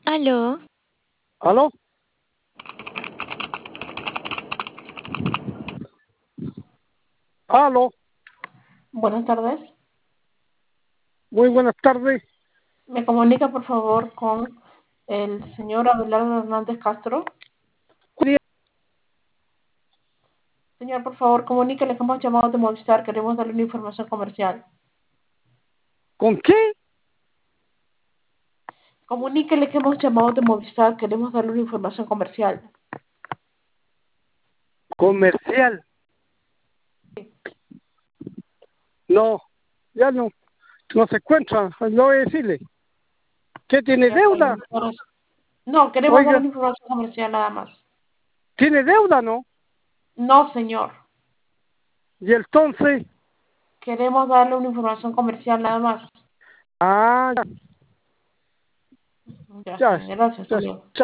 Aló, ¿Aló? ¿Aló? Buenas tardes. Muy buenas tardes. ¿Me comunica, por favor, con el señor Abelardo Hernández Castro? Señor, por favor, comuníquele que hemos llamado de Movistar. Queremos darle una información comercial. ¿Con qué? Comuníquele que hemos llamado de Movistar. Queremos darle una información comercial. Comercial. No, ya no. No se encuentra. No voy a decirle. ¿Qué tiene Ya está deuda? bien. No, queremos darle Oiga, una información comercial nada más. ¿tiene deuda, no? No, señor. Y entonces, Queremos darle una información comercial nada más. ah, Ya está ya, bien. Gracias. Hasta ya, luego. ya.